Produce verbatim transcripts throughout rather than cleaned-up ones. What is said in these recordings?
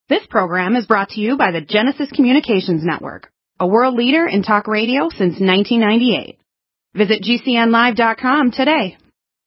This program is brought to you by the Genesis Communications Network, a world leader in talk radio since nineteen ninety-eight. Visit G C N live dot com today.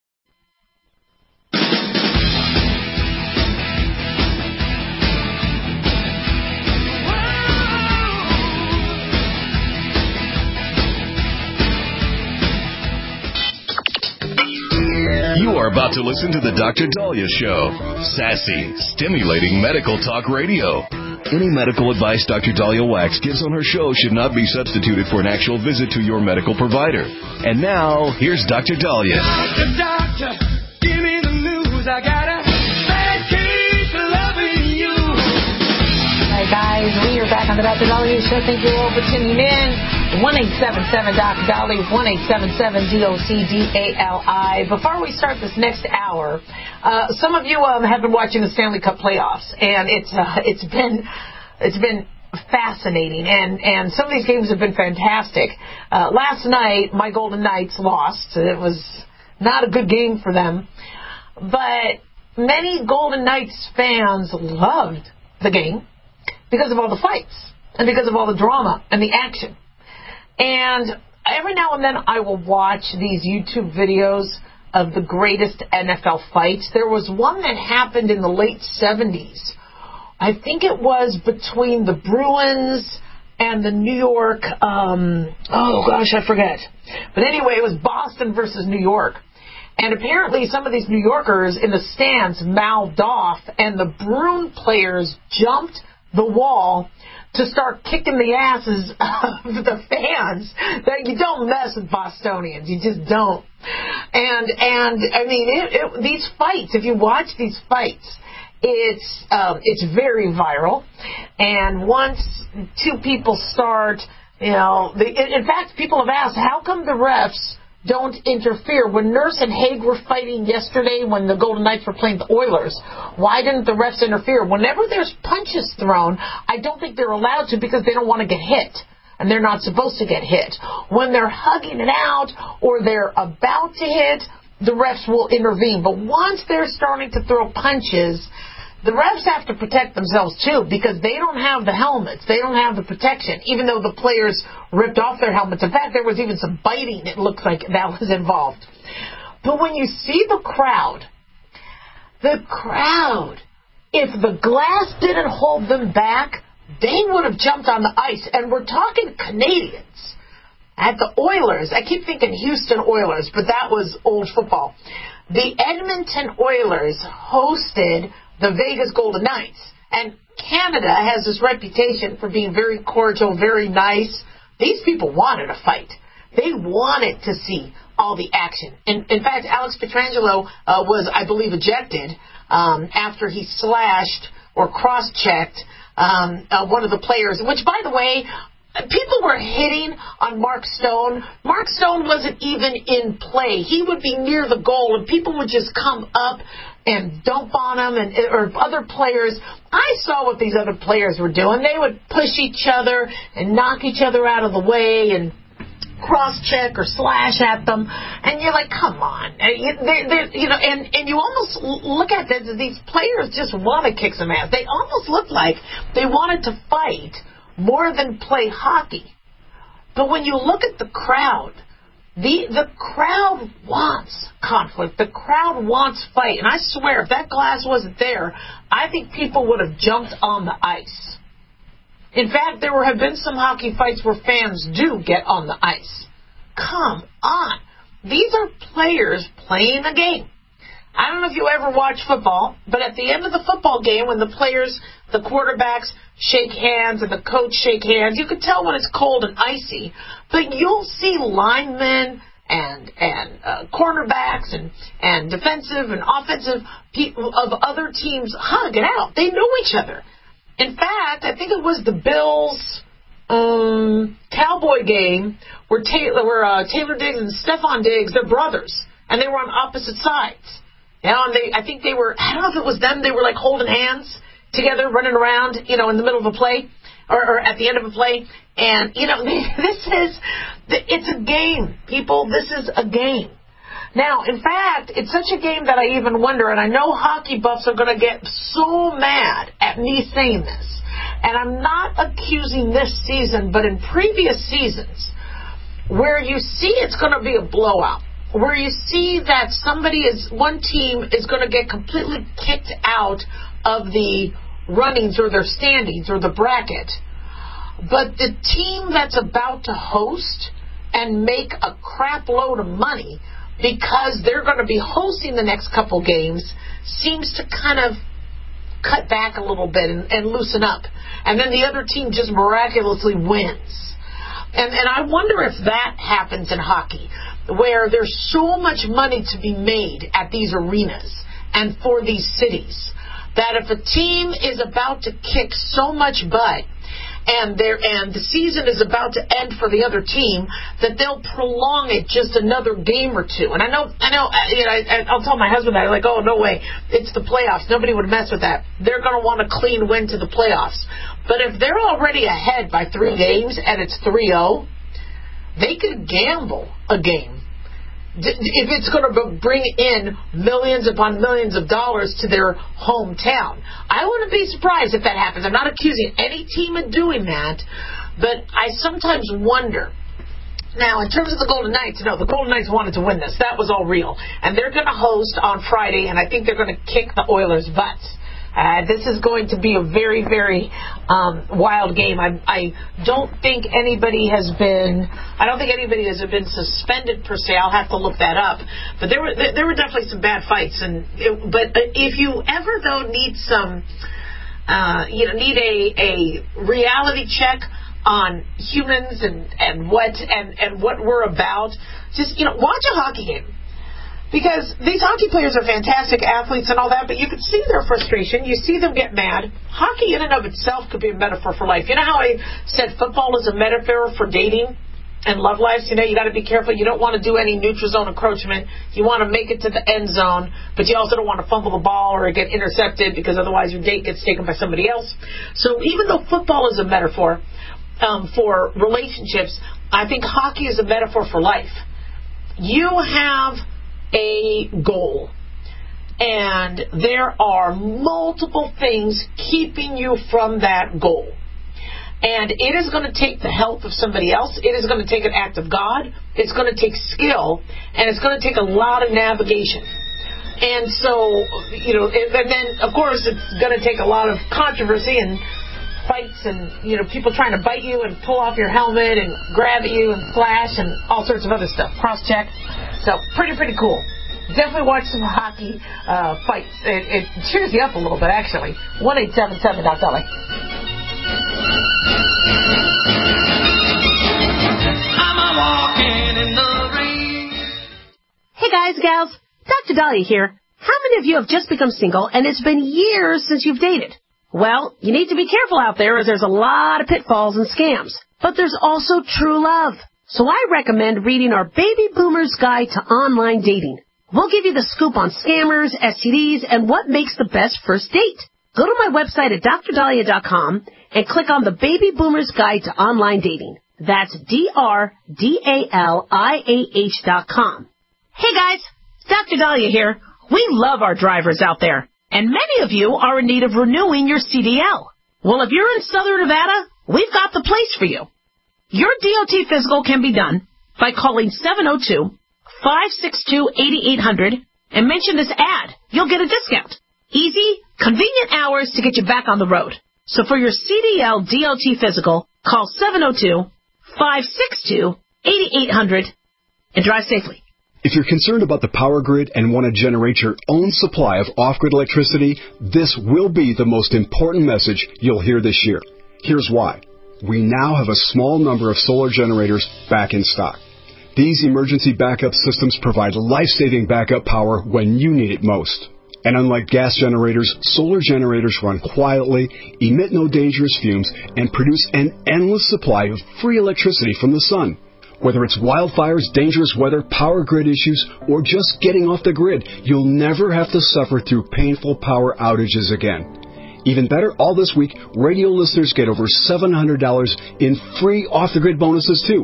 You are about to listen to the Doctor Daliah Show. Sassy, stimulating medical talk radio. Any medical advice Doctor Daliah Wax gives on her show should not be substituted for an actual visit to your medical provider. And now, here's Doctor Daliah. Doctor, doctor, give me the news. I got a bad case of loving you. All right, guys, we are back on the Doctor Daliah Show. Thank you all for tuning in. one eight seven seven Doctor Daliah, one eight seven seven D O C D A L I. Before we start this next hour, uh, some of you um, have been watching the Stanley Cup playoffs, and it's uh, it's been it's been fascinating, and, and some of these games have been fantastic. Uh, last night, my Golden Knights lost. It was not a good game for them, but many Golden Knights fans loved the game because of all the fights and because of all the drama and the action. And every now and then I will watch these YouTube videos of the greatest N F L fights. There was one that happened in the late seventies. I think it was between the Bruins and the New York, um, oh gosh, I forget. But anyway, it was Boston versus New York. And apparently some of these New Yorkers in the stands mouthed off, and the Bruin players jumped the wall to start kicking the asses of the fans. That you don't mess with Bostonians. You just don't. And, and I mean, it, it, these fights, if you watch these fights, it's, um, it's very viral. And once two people start, you know, the, in fact, people have asked, how come the refs don't interfere? When Nurse and Haig were fighting yesterday when the Golden Knights were playing the Oilers, why didn't the refs interfere? Whenever there's punches thrown, I don't think they're allowed to because they don't want to get hit. And they're not supposed to get hit. When they're hugging it out or they're about to hit, the refs will intervene. But once they're starting to throw punches, the refs have to protect themselves, too, because they don't have the helmets. They don't have the protection, even though the players ripped off their helmets. In fact, there was even some biting, it looks like, that was involved. But when you see the crowd, the crowd, if the glass didn't hold them back, they would have jumped on the ice. And we're talking Canadians at the Oilers. I keep thinking Houston Oilers, but that was old football. The Edmonton Oilers hosted the Vegas Golden Knights. And Canada has this reputation for being very cordial, very nice. These people wanted a fight. They wanted to see all the action. In, in fact, Alex Pietrangelo uh, was, I believe, ejected um, after he slashed or cross-checked um, uh, one of the players, which, by the way, people were hitting on Mark Stone. Mark Stone wasn't even in play. He would be near the goal, and people would just come up and dump on him, and or other players. I saw what these other players were doing. They would push each other and knock each other out of the way and cross-check or slash at them. And you're like, come on. They're, they're, you know, and, and you almost look at this, these players just want to kick some ass. They almost look like they wanted to fight more than play hockey. But when you look at the crowd, the the crowd wants conflict. The crowd wants fight. And I swear, if that glass wasn't there, I think people would have jumped on the ice. In fact, there have been some hockey fights where fans do get on the ice. Come on. These are players playing the game. I don't know if you ever watch football, but at the end of the football game, when the players, the quarterbacks, shake hands and the coach shake hands, you can tell when it's cold and icy. But you'll see linemen and and uh, cornerbacks and, and defensive and offensive people of other teams hug it out. They know each other. In fact, I think it was the Bills um, Cowboy game where Taylor, where uh, Taylor Diggs and Stephon Diggs, they're brothers, and they were on opposite sides. You know, and they, I think they were, I don't know if it was them, they were like holding hands together, running around, you know, in the middle of a play, or, or at the end of a play. And, you know, this is, it's a game, people. This is a game. Now, in fact, it's such a game that I even wonder, and I know hockey buffs are going to get so mad at me saying this, and I'm not accusing this season, but in previous seasons, where you see it's going to be a blowout, where you see that somebody is, one team is going to get completely kicked out of the runnings or their standings or the bracket, but the team that's about to host and make a crap load of money because they're going to be hosting the next couple games seems to kind of cut back a little bit and, and loosen up. And then the other team just miraculously wins. And, and I wonder if that happens in hockey, where there's so much money to be made at these arenas and for these cities, that if a team is about to kick so much butt and they're, and the season is about to end for the other team, that they'll prolong it just another game or two. And I know, I know, you know, I, I'll tell my husband that, like, oh, no way, it's the playoffs. Nobody would mess with that. They're going to want a clean win to the playoffs. But if they're already ahead by three games and it's three oh, they could gamble a game. If it's going to bring in millions upon millions of dollars to their hometown. I wouldn't be surprised if that happens. I'm not accusing any team of doing that, but I sometimes wonder. Now, in terms of the Golden Knights, no, the Golden Knights wanted to win this. That was all real. And they're going to host on Friday, and I think they're going to kick the Oilers' butts. Uh, this is going to be a very, very um, wild game. I, I don't think anybody has been. I don't think anybody has been suspended per se. I'll have to look that up. But there were there were definitely some bad fights. And it, but if you ever though need some, uh, you know, need a a reality check on humans and and what and and what we're about, just you know, watch a hockey game. Because these hockey players are fantastic athletes and all that, but you can see their frustration. You see them get mad. Hockey in and of itself could be a metaphor for life. You know how I said football is a metaphor for dating and love lives? You know, you got to be careful. You don't want to do any neutral zone encroachment. You want to make it to the end zone, but you also don't want to fumble the ball or get intercepted because otherwise your date gets taken by somebody else. So even though football is a metaphor um, for relationships, I think hockey is a metaphor for life. You have a goal, and there are multiple things keeping you from that goal, and it is going to take the help of somebody else. It is going to take an act of God. It's going to take skill, and it's going to take a lot of navigation. And so, you know, and then of course it's going to take a lot of controversy and fights and, you know, people trying to bite you and pull off your helmet and grab at you and flash and all sorts of other stuff. Cross-check. So, pretty, pretty cool. Definitely watch some hockey uh, fights. It, it cheers you up a little bit, actually. one eight seven seven Doc Dolly. I'm a walking in the rain. Hey guys, gals. Doctor Dahlia here. How many of you have just become single and it's been years since you've dated? Well, you need to be careful out there as there's a lot of pitfalls and scams. But there's also true love. So I recommend reading our Baby Boomer's Guide to Online Dating. We'll give you the scoop on scammers, S T Ds, and what makes the best first date. Go to my website at dr dahlia dot com and click on the Baby Boomer's Guide to Online Dating. That's D R D A L I A H dot com. Hey guys, Doctor Dahlia here. We love our drivers out there, and many of you are in need of renewing your C D L. Well, if you're in Southern Nevada, we've got the place for you. Your D O T physical can be done by calling seven oh two, five six two, eight eight hundred and mention this ad. You'll get a discount. Easy, convenient hours to get you back on the road. So for your C D L D O T physical, call seven oh two, five six two, eight eight hundred and drive safely. If you're concerned about the power grid and want to generate your own supply of off-grid electricity, this will be the most important message you'll hear this year. Here's why. We now have a small number of solar generators back in stock. These emergency backup systems provide life-saving backup power when you need it most. And unlike gas generators, solar generators run quietly, emit no dangerous fumes, and produce an endless supply of free electricity from the sun. Whether it's wildfires, dangerous weather, power grid issues, or just getting off the grid, you'll never have to suffer through painful power outages again. Even better, all this week, radio listeners get over seven hundred dollars in free off-the-grid bonuses, too.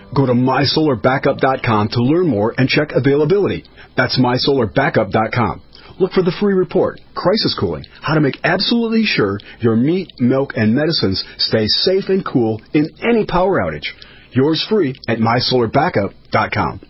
Go to my solar backup dot com to learn more and check availability. That's my solar backup dot com. Look for the free report, Crisis Cooling, how to make absolutely sure your meat, milk, and medicines stay safe and cool in any power outage. Yours free at my solar backup dot com.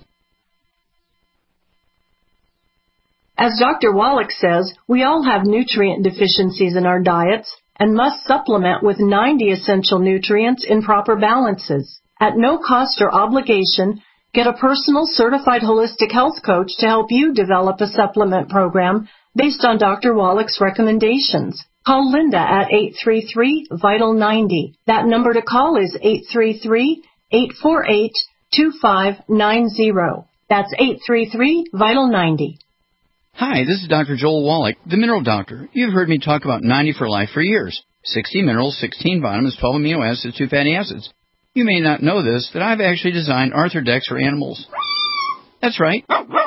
As Doctor Wallach says, we all have nutrient deficiencies in our diets and must supplement with ninety essential nutrients in proper balances. At no cost or obligation, get a personal certified holistic health coach to help you develop a supplement program based on Doctor Wallach's recommendations. Call Linda at eight three three, vital ninety. That number to call is eight three three, eight four eight, two five nine zero. That's eight three three, vital ninety. Hi, this is Doctor Joel Wallach, the Mineral Doctor. You've heard me talk about ninety for Life for years. sixty minerals, sixteen vitamins, twelve amino acids, two fatty acids. You may not know this, that I've actually designed Arthrodex for animals. That's right.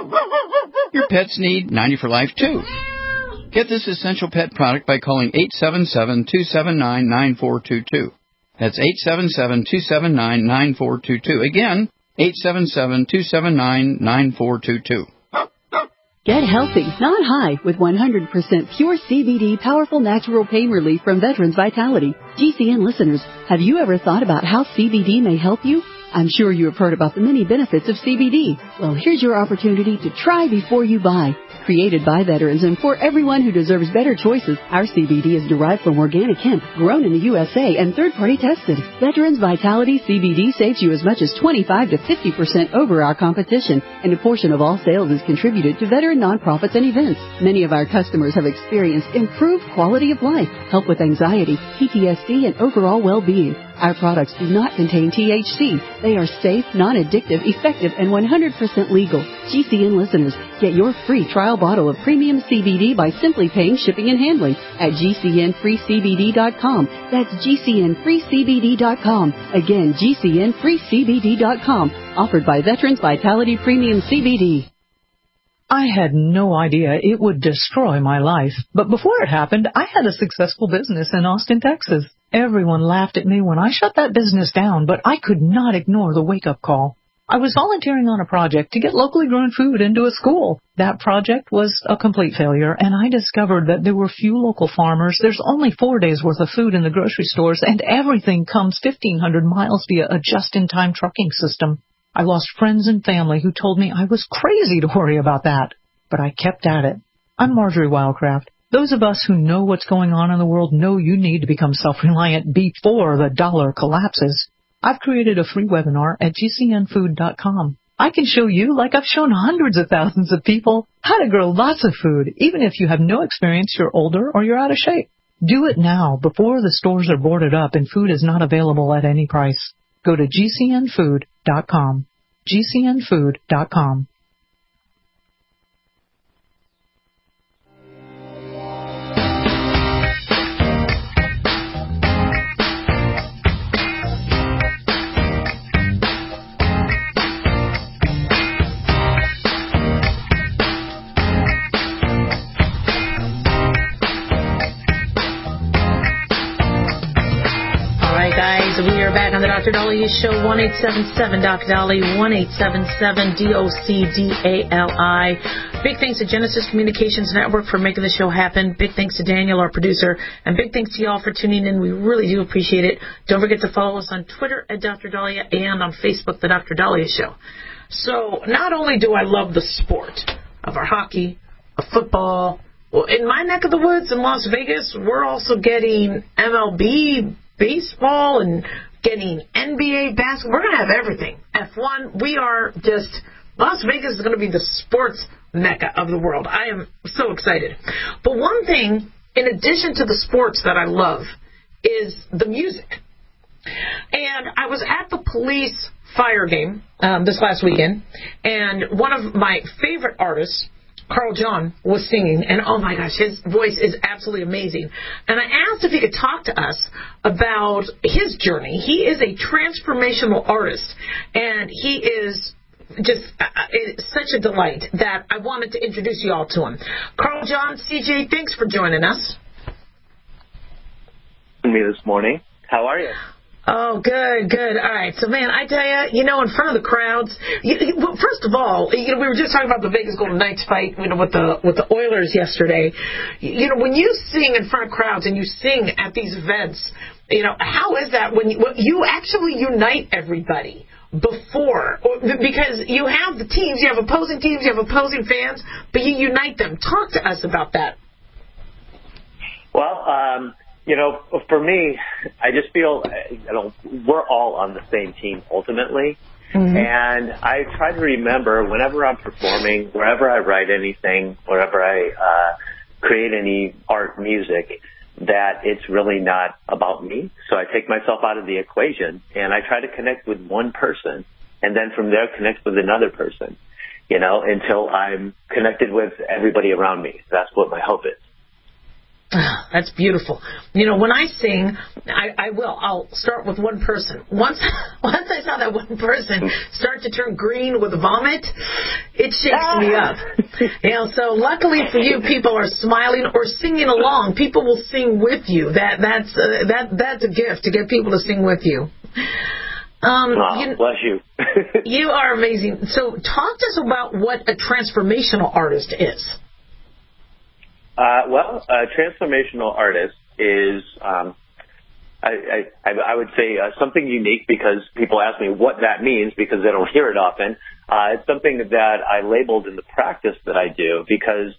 Your pets need ninety for Life, too. Get this essential pet product by calling eight seven seven, two seven nine, nine four two two. That's eight seven seven, two seven nine, nine four two two. Again, eight seven seven, two seven nine, nine four two two. Get healthy, not high, with one hundred percent pure C B D powerful natural pain relief from Veterans Vitality. G C N listeners, have you ever thought about how C B D may help you? I'm sure you have heard about the many benefits of C B D. Well, here's your opportunity to try before you buy. Created by veterans and for everyone who deserves better choices, our C B D is derived from organic hemp, grown in the U S A and third-party tested. Veterans Vitality C B D saves you as much as twenty-five to fifty percent over our competition, and a portion of all sales is contributed to veteran nonprofits and events. Many of our customers have experienced improved quality of life, help with anxiety, P T S D, and overall well-being. Our products do not contain T H C. They are safe, non-addictive, effective, and one hundred percent legal. G C N listeners, get your free trial bottle of premium C B D by simply paying shipping and handling at G C N free C B D dot com. That's G C N free C B D dot com. Again, G C N free C B D dot com. Offered by Veterans Vitality Premium C B D. I had no idea it would destroy my life. But before it happened, I had a successful business in Austin, Texas. Everyone laughed at me when I shut that business down, but I could not ignore the wake-up call. I was volunteering on a project to get locally grown food into a school. That project was a complete failure, and I discovered that there were few local farmers. There's only four days' worth of food in the grocery stores, and everything comes fifteen hundred miles via a just-in-time trucking system. I lost friends and family who told me I was crazy to worry about that, but I kept at it. I'm Marjorie Wildcraft. Those of us who know what's going on in the world know you need to become self-reliant before the dollar collapses. I've created a free webinar at G C N food dot com. I can show you, like I've shown hundreds of thousands of people, how to grow lots of food, even if you have no experience, you're older, or you're out of shape. Do it now, before the stores are boarded up and food is not available at any price. Go to G C N food dot com. G C N food dot com. We are back on the Doctor Dolly Show, one eight seven seven Doctor Dolly, one eight seven seven D O C D A L I. Big thanks to Genesis Communications Network for making the show happen. Big thanks to Daniel, our producer. And big thanks to y'all for tuning in. We really do appreciate it. Don't forget to follow us on Twitter at Doctor Dahlia and on Facebook, The Doctor Dahlia Show. So not only do I love the sport of our hockey, of football, well, in my neck of the woods in Las Vegas, we're also getting M L B baseball and getting N B A basketball. We're going to have everything. F one, we are just, Las Vegas is going to be the sports mecca of the world. I am so excited. But one thing, in addition to the sports that I love, is the music. And I was at the police fire game um, this last weekend, and one of my favorite artists, Carl John, was singing, and oh my gosh, his voice is absolutely amazing. And I asked if he could talk to us about his journey. He is a transformational artist, and he is just uh, it's such a delight that I wanted to introduce you all to him. Carl John, C J, thanks for joining us. Me this morning. How are you? Oh, good, good. All right. So, man, I tell you, you know, in front of the crowds, you, you, well, first of all, you know, we were just talking about the Vegas Golden Knights fight, you know, with the with the Oilers yesterday. You know, when you sing in front of crowds and you sing at these events, you know, how is that when you, when you actually unite everybody before? Because you have the teams, you have opposing teams, you have opposing fans, but you unite them. Talk to us about that. Well, um... You know, for me, I just feel, you know, we're all on the same team ultimately. Mm-hmm. And I try to remember whenever I'm performing, wherever I write anything, wherever I uh, create any art, music, that it's really not about me. So I take myself out of the equation and I try to connect with one person and then from there connect with another person, you know, until I'm connected with everybody around me. That's what my hope is. Oh, that's beautiful. You know, when I sing, I, I will. I'll start with one person. Once, once I saw that one person start to turn green with vomit, it shakes me up. You know, so luckily for you, people are smiling or singing along. People will sing with you. That that's uh, that that's a gift to get people to sing with you. Um, oh, you, bless you. You are amazing. So, talk to us about what a transformational artist is. Uh, well, a transformational artist is, um, I, I, I would say uh, something unique because people ask me what that means because they don't hear it often. Uh, it's something that I labeled in the practice that I do because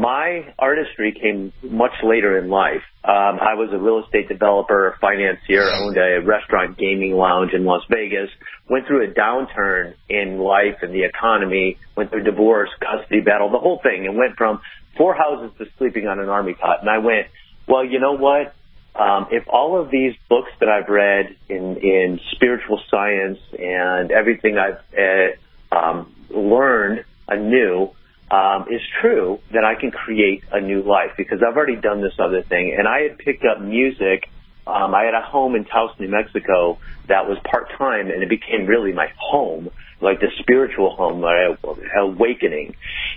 my artistry came much later in life. Um, I was a real estate developer, financier, owned a restaurant gaming lounge in Las Vegas, went through a downturn in life and the economy, went through divorce, custody battle, the whole thing, and went from four houses to sleeping on an army cot. And I went, well, you know what? Um, if all of these books that I've read in, in spiritual science and everything I've uh, um, learned anew um, is true, then I can create a new life because I've already done this other thing. And I had picked up music. Um, I had a home in Taos, New Mexico that was part-time, and it became really my home, like the spiritual home, my awakening.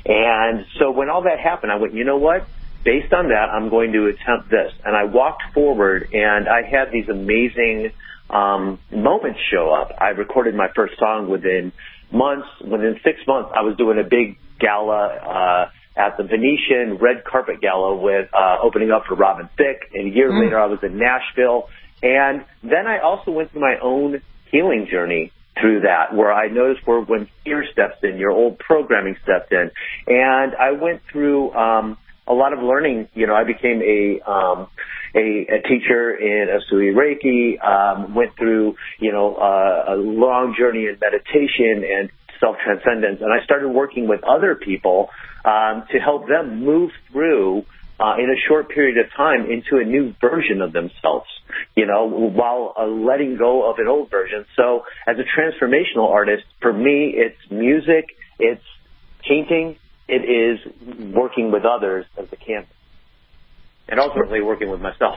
And so when all that happened, I went, you know what? Based on that, I'm going to attempt this. And I walked forward, and I had these amazing um, moments show up. I recorded my first song within months. Within six months, I was doing a big gala uh, at the Venetian red carpet gala with uh, opening up for Robin Thicke. And a year mm. later, I was in Nashville. And then I also went through my own healing journey through that, where I noticed where when fear steps in, your old programming stepped in. And I went through um, a lot of learning. You know, I became a um, a, a teacher in Asui Reiki, um, went through, you know, uh, a long journey in meditation and self-transcendence. And I started working with other people um, to help them move through Uh, in a short period of time into a new version of themselves, you know, while uh, letting go of an old version. So as a transformational artist, for me, it's music, it's painting, it is working with others as a canvas, and ultimately working with myself.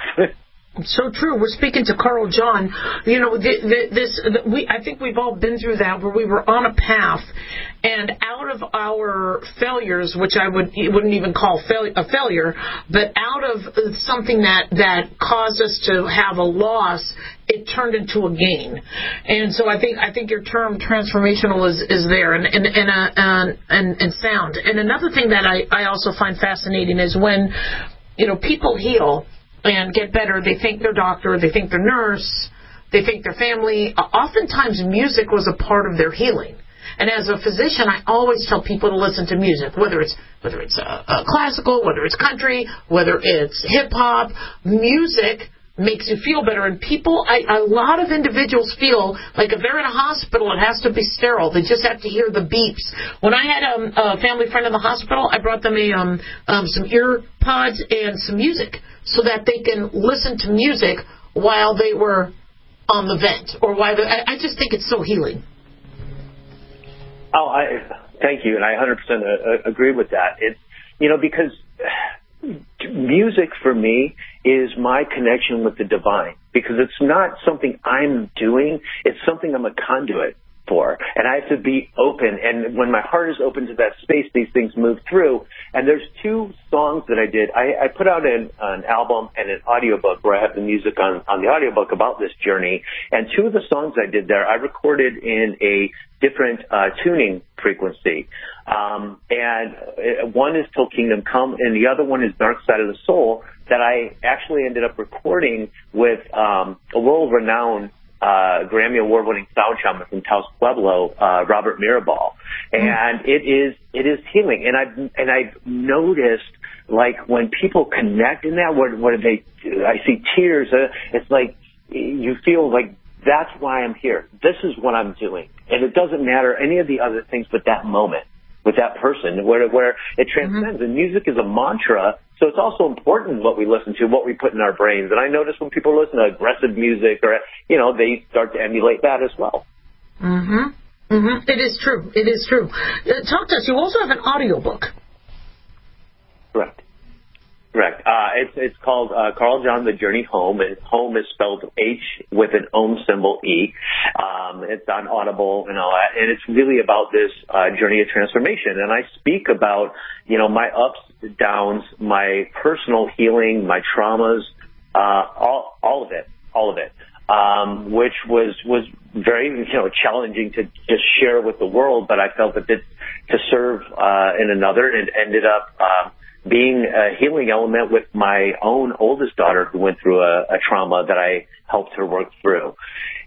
So true. We're speaking to Carl John. You know, th- th- this. Th- we. I think we've all been through that, where we were on a path, and out of our failures, which I would wouldn't even call fail- a failure, but out of something that that caused us to have a loss, it turned into a gain. And so I think I think your term transformational is, is there, and and and, uh, and and and sound. And another thing that I I also find fascinating is when, you know, people heal and get better, they thank their doctor, they thank their nurse, they thank their family. Uh, oftentimes music was a part of their healing. And as a physician, I always tell people to listen to music, whether it's whether it's uh, uh, classical, whether it's country, whether it's hip-hop. Music makes you feel better. And people, I, a lot of individuals feel like if they're in a hospital, it has to be sterile. They just have to hear the beeps. When I had um, a family friend in the hospital, I brought them a um, um, some ear pods and some music so that they can listen to music while they were on the vent. Or while they, I, I just think it's so healing. Oh, I thank you, and I one hundred percent agree with that. It's, you know, because music for me is my connection with the divine, because it's not something I'm doing, it's something I'm a conduit for. And I have to be open. And when my heart is open to that space, these things move through. And there's two songs that I did. I, I put out an, an album and an audiobook where I have the music on, on the audiobook about this journey. And two of the songs I did there, I recorded in a different uh, tuning frequency. Um, and one is Till Kingdom Come, and the other one is Dark Side of the Soul, that I actually ended up recording with um, a world-renowned uh, Grammy Award-winning sound shaman from Taos Pueblo, uh, Robert Mirabal. And mm. it is it is healing. And I've, and I've noticed, like, when people connect in that, where, where they, I see tears, uh, it's like you feel like, that's why I'm here. This is what I'm doing. And it doesn't matter any of the other things but that moment with that person where where it transcends. Mm-hmm. And music is a mantra, so it's also important what we listen to, what we put in our brains. And I notice when people listen to aggressive music or, you know, they start to emulate that as well. Mm-hmm. Mm-hmm. It is true. It is true. Uh, talk to us. You also have an audiobook. Correct. Correct. Uh, it's it's called uh, Carl John, The Journey Home, and home is spelled H with an ohm symbol E. Um, it's on Audible and all that, and it's really about this uh, journey of transformation. And I speak about, you know, my ups, downs, my personal healing, my traumas, uh, all all of it, all of it, um, which was was very, you know, challenging to just share with the world. But I felt that it, to serve uh, in another, and it ended up. Uh, being a healing element with my own oldest daughter who went through a, a trauma that I helped her work through.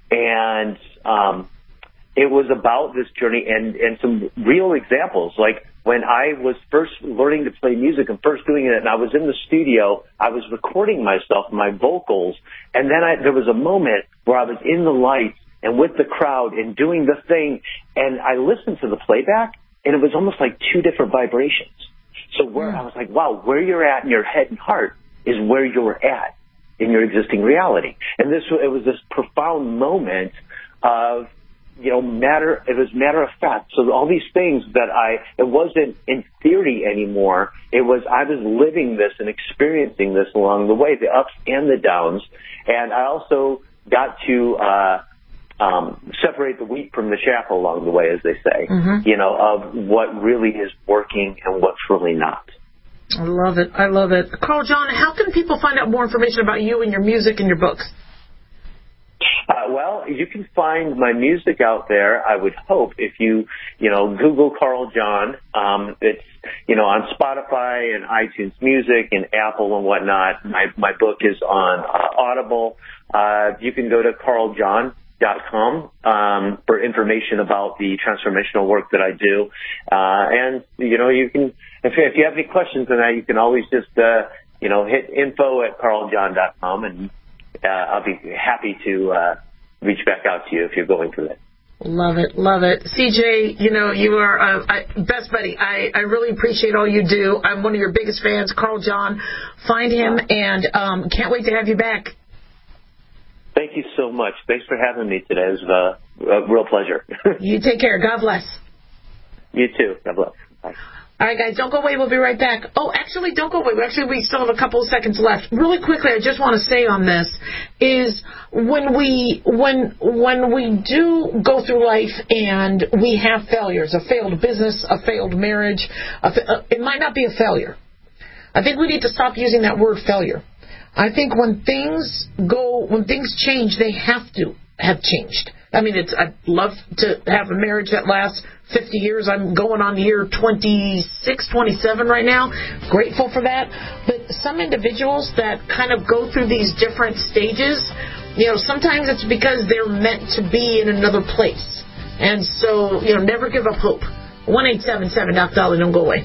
And um, it was about this journey and, and some real examples. Like when I was first learning to play music and first doing it, and I was in the studio, I was recording myself, my vocals, and then I, there was a moment where I was in the lights and with the crowd and doing the thing, and I listened to the playback, and it was almost like two different vibrations. So where I was like, wow, where you're at in your head and heart is where you're at in your existing reality. And this, it was this profound moment of, you know, matter, it was matter of fact. So all these things that I, it wasn't in theory anymore. It was, I was living this and experiencing this along the way, the ups and the downs. And I also got to, uh, Um, separate the wheat from the chaff along the way, as they say, mm-hmm. you know, of what really is working and what's really not. I love it. I love it. Carl John, how can people find out more information about you and your music and your books? Uh, well, you can find my music out there, I would hope, if you, you know, Google Carl John. Um, it's, you know, on Spotify and iTunes Music and Apple and whatnot. My, my book is on uh, Audible. Uh, you can go to carl john dot com um, for information about the transformational work that I do. Uh, and, you know, you can, if, if you have any questions on that, you can always just, uh, you know, hit info at carl john dot com, and uh, I'll be happy to uh, reach back out to you if you're going through it. Love it, love it. C J, you know, you are uh, I, best buddy. I, I really appreciate all you do. I'm one of your biggest fans, Carl John. Find him, and um, can't wait to have you back. Thank you so much. Thanks for having me today. It was uh, a real pleasure. You take care. God bless. You too. God bless. Bye. All right, guys, don't go away. We'll be right back. Oh, actually, don't go away. Actually, we still have a couple of seconds left. Really quickly, I just want to say on this is when we when when we do go through life and we have failures, a failed business, a failed marriage, a, it might not be a failure. I think we need to stop using that word failure. I think when things go, when things change, they have to have changed. I mean, it's, I'd love to have a marriage that lasts fifty years. I'm going on year twenty-six, twenty-seven right now. Grateful for that. But some individuals that kind of go through these different stages, you know, sometimes it's because they're meant to be in another place. And so, you know, never give up hope. one eight seven seven, Doc Dolly, don't go away.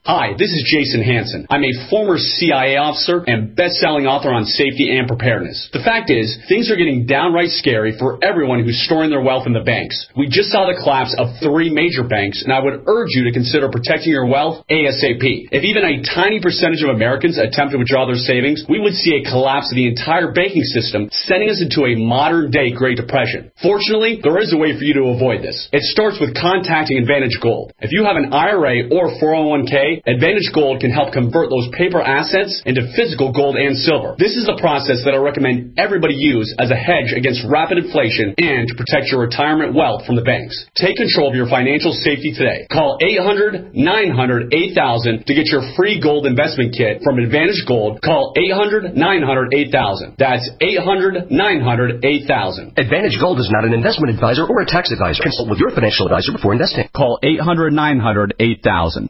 Hi, this is Jason Hansen. I'm a former C I A officer and best-selling author on safety and preparedness. The fact is, things are getting downright scary for everyone who's storing their wealth in the banks. We just saw the collapse of three major banks, and I would urge you to consider protecting your wealth ASAP. If even a tiny percentage of Americans attempt to withdraw their savings, we would see a collapse of the entire banking system, sending us into a modern-day Great Depression. Fortunately, there is a way for you to avoid this. It starts with contacting Advantage Gold. If you have an I R A or four oh one k, Advantage Gold can help convert those paper assets into physical gold and silver. This is the process that I recommend everybody use as a hedge against rapid inflation and to protect your retirement wealth from the banks. Take control of your financial safety today. Call eight hundred, nine hundred, eight thousand to get your free gold investment kit from Advantage Gold. Call eight hundred, nine hundred, eight thousand. That's eight hundred, nine hundred, eight thousand. Advantage Gold is not an investment advisor or a tax advisor. Consult with your financial advisor before investing. Call eight hundred, nine hundred, eight thousand.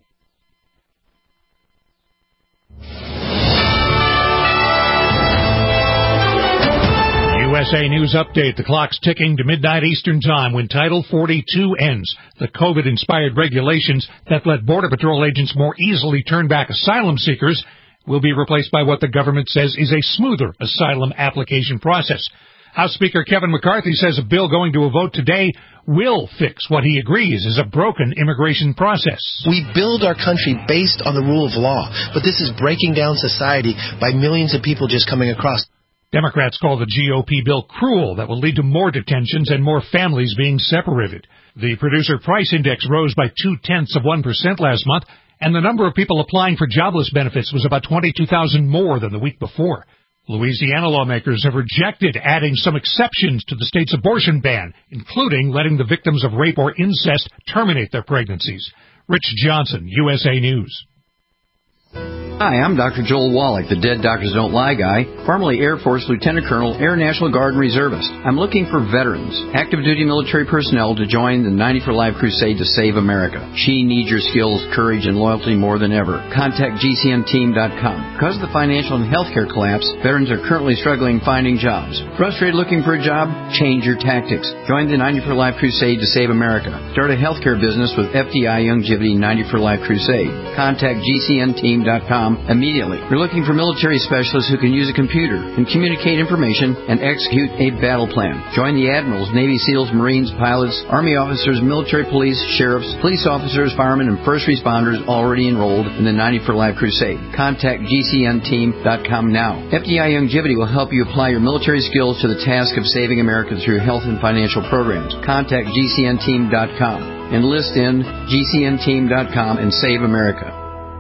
U S A News Update. The clock's ticking to midnight Eastern Time when Title forty-two ends. The COVID-inspired regulations that let Border Patrol agents more easily turn back asylum seekers will be replaced by what the government says is a smoother asylum application process. House Speaker Kevin McCarthy says a bill going to a vote today will fix what he agrees is a broken immigration process. We build our country based on the rule of law, but this is breaking down society by millions of people just coming across. Democrats call the G O P bill cruel that will lead to more detentions and more families being separated. The producer price index rose by two-tenths of one percent last month, and the number of people applying for jobless benefits was about twenty-two thousand more than the week before. Louisiana lawmakers have rejected adding some exceptions to the state's abortion ban, including letting the victims of rape or incest terminate their pregnancies. Rich Johnson, U S A News. Hi, I'm Doctor Joel Wallach, the Dead Doctors Don't Lie guy, formerly Air Force Lieutenant Colonel, Air National Guard and Reservist. I'm looking for veterans, active duty military personnel to join the ninety for Life crusade to save America. She needs your skills, courage, and loyalty more than ever. Contact G C N team dot com. Because of the financial and healthcare collapse, veterans are currently struggling finding jobs. Frustrated looking for a job? Change your tactics. Join the ninety for Life crusade to save America. Start a healthcare business with F D I Youngevity ninety for Life crusade. Contact G C N team dot com immediately. We're looking for military specialists who can use a computer and communicate information and execute a battle plan. Join the admirals, Navy SEALs, Marines, pilots, Army officers, military police, sheriffs, police officers, firemen, and first responders already enrolled in the ninety for Life crusade. Contact G C N team dot com now. F D I Youngevity will help you apply your military skills to the task of saving America through health and financial programs. Contact G C N team dot com. Enlist in G C N team dot com and save America.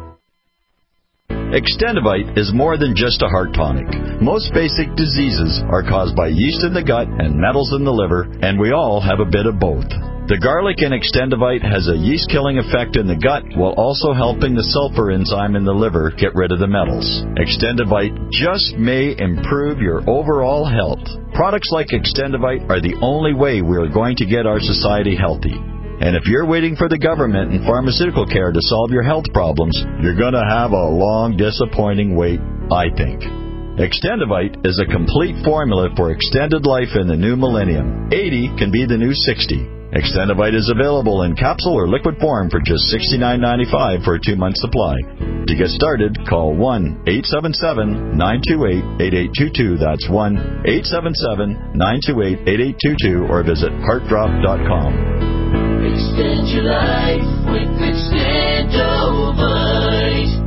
Extendivite is more than just a heart tonic. Most basic diseases are caused by yeast in the gut and metals in the liver, and we all have a bit of both. The garlic in Extendivite has a yeast-killing effect in the gut while also helping the sulfur enzyme in the liver get rid of the metals. Extendivite just may improve your overall health. Products like Extendivite are the only way we are going to get our society healthy. And if you're waiting for the government and pharmaceutical care to solve your health problems, you're going to have a long, disappointing wait, I think. Extendivite is a complete formula for extended life in the new millennium. eighty can be the new sixty. Extendivite is available in capsule or liquid form for just sixty-nine ninety-five for a two-month supply. To get started, call one eight seven seven, nine two eight, eight eight two two. That's one eight seven seven, nine two eight, eight eight two two or visit heart drop dot com. Extend your life with Extendovite.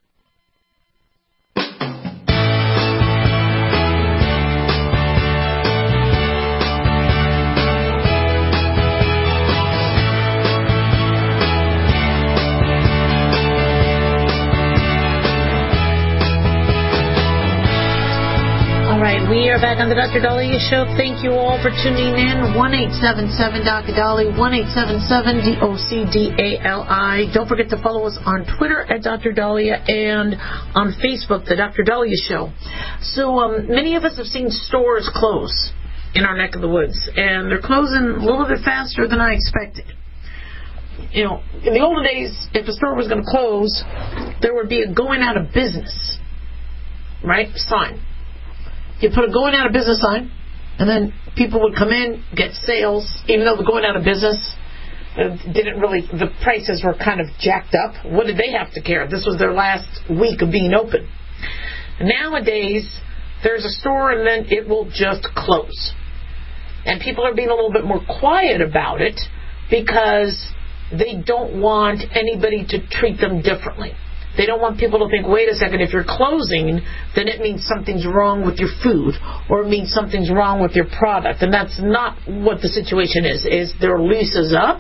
We are back on the Doctor Dahlia Show. Thank you all for tuning in. one eight seven seven Doctor Dahlia, one eight seven seven D O C D A L I. Don't forget to follow us on Twitter at Doctor Dahlia and on Facebook, the Doctor Dahlia Show. So um, many of us have seen stores close in our neck of the woods, and they're closing a little bit faster than I expected. You know, in the olden days, if a store was going to close, there would be a going out of business, right, sign. You put a going out of business sign, and then people would come in, get sales, even though they're going out of business. didn't really, the prices were kind of jacked up. What did they have to care? This was their last week of being open. Nowadays, there's a store and then it will just close. And people are being a little bit more quiet about it because they don't want anybody to treat them differently. They don't want people to think, wait a second, if you're closing, then it means something's wrong with your food, or it means something's wrong with your product. And that's not what the situation is. Is their lease is up,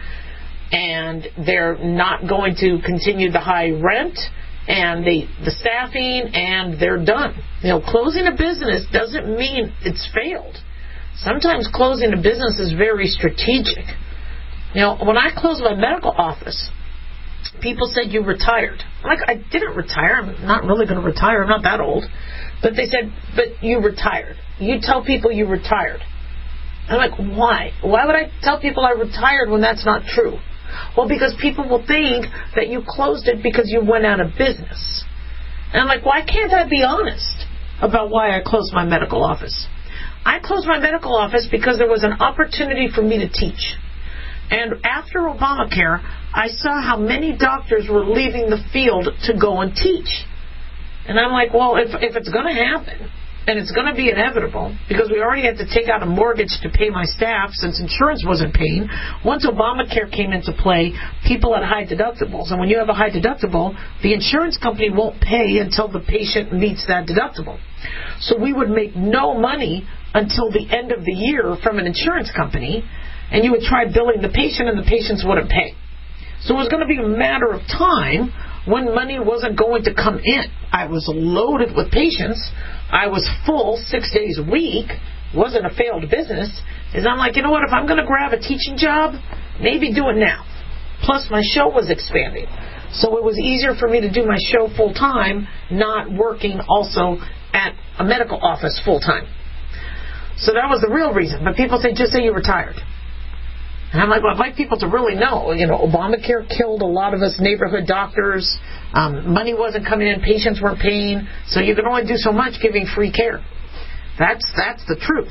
and they're not going to continue the high rent, and the, the staffing, and they're done. You know, closing a business doesn't mean it's failed. Sometimes closing a business is very strategic. You know, when I closed my medical office, people said, you retired. I'm like, I didn't retire. I'm not really going to retire. I'm not that old. But they said, but you retired. You tell people you retired. I'm like, why? Why would I tell people I retired when that's not true? Well, because people will think that you closed it because you went out of business. And I'm like, why can't I be honest about why I closed my medical office? I closed my medical office because there was an opportunity for me to teach. And after Obamacare, I saw how many doctors were leaving the field to go and teach. And I'm like, well, if if it's going to happen, and it's going to be inevitable, because we already had to take out a mortgage to pay my staff since insurance wasn't paying. Once Obamacare came into play, people had high deductibles. And when you have a high deductible, the insurance company won't pay until the patient meets that deductible. So we would make no money until the end of the year from an insurance company, and you would try billing the patient, and the patients wouldn't pay. So it was going to be a matter of time when money wasn't going to come in. I was loaded with patients. I was full six days a week. Wasn't a failed business. Is I'm like, you know what? If I'm going to grab a teaching job, maybe do it now. Plus, my show was expanding. So it was easier for me to do my show full time, not working also at a medical office full time. So that was the real reason. But people say, just say you retired. And I'm like, well, I'd like people to really know, you know, Obamacare killed a lot of us neighborhood doctors. Um, money wasn't coming in. Patients weren't paying. So you can only do so much giving free care. That's that's the truth.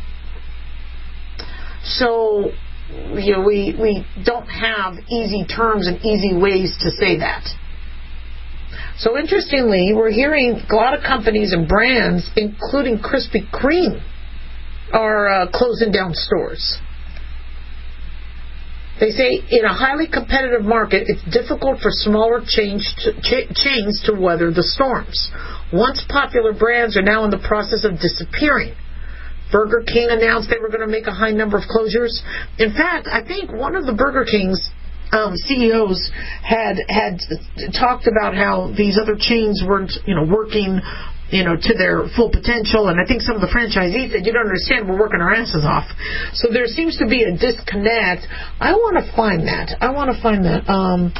So, you know, we, we don't have easy terms and easy ways to say that. So interestingly, we're hearing a lot of companies and brands, including Krispy Kreme, are uh, closing down stores. They say in a highly competitive market, it's difficult for smaller chains to, ch- chains to weather the storms. Once popular brands are now in the process of disappearing. Burger King announced they were going to make a high number of closures. In fact, I think one of the Burger King's um, C E Os had had talked about how these other chains weren't, you know, working, you know, to their full potential. And I think some of the franchisees said, you don't understand, we're working our asses off. So there seems to be a disconnect. I want to find that. I want to find that. Um,